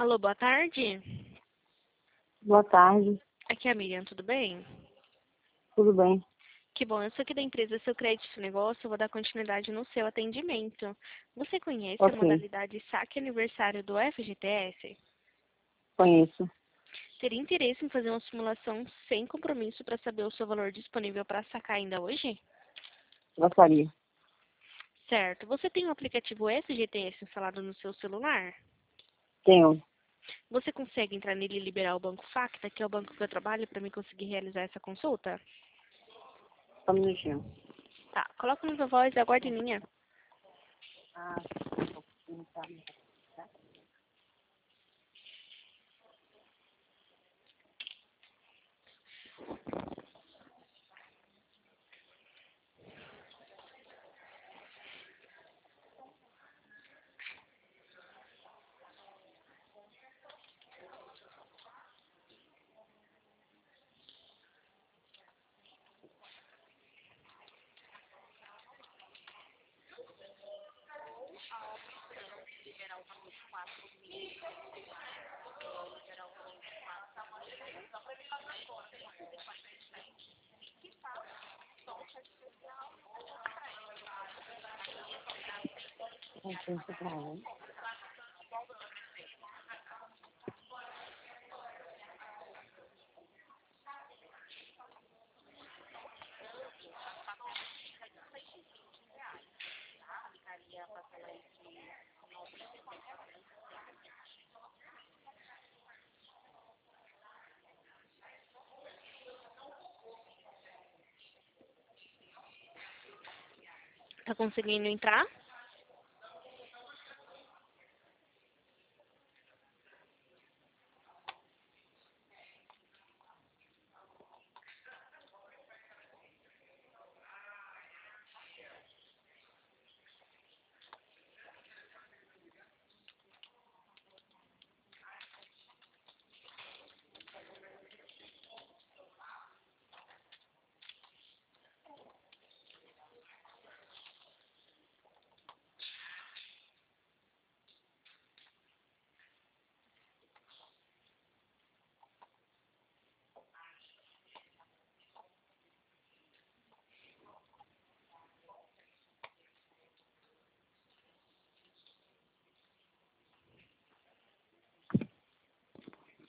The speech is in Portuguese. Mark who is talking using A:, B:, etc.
A: Alô, boa tarde.
B: Boa tarde,
A: Aqui é a Miriam, tudo bem?
B: tudo bem?
A: Que bom, eu sou aqui da empresa Seu Crédito Seu Negócio, eu vou dar continuidade no seu atendimento. Você conhece a
B: Ok,
A: modalidade saque aniversário do FGTS?
B: conheço.
A: Teria interesse em fazer uma simulação sem compromisso para saber o seu valor disponível para sacar ainda hoje?
B: Gostaria.
A: Certo. Você tem o aplicativo FGTS instalado no seu celular?
B: Tenho.
A: Você consegue entrar nele e liberar o Banco Facta, que é o banco que eu trabalho, para mim conseguir realizar essa consulta?
B: Só um minutinho.
A: Tá, coloca na sua voz e aguarde em linha.
B: Ah, tá.
A: Tá conseguindo entrar?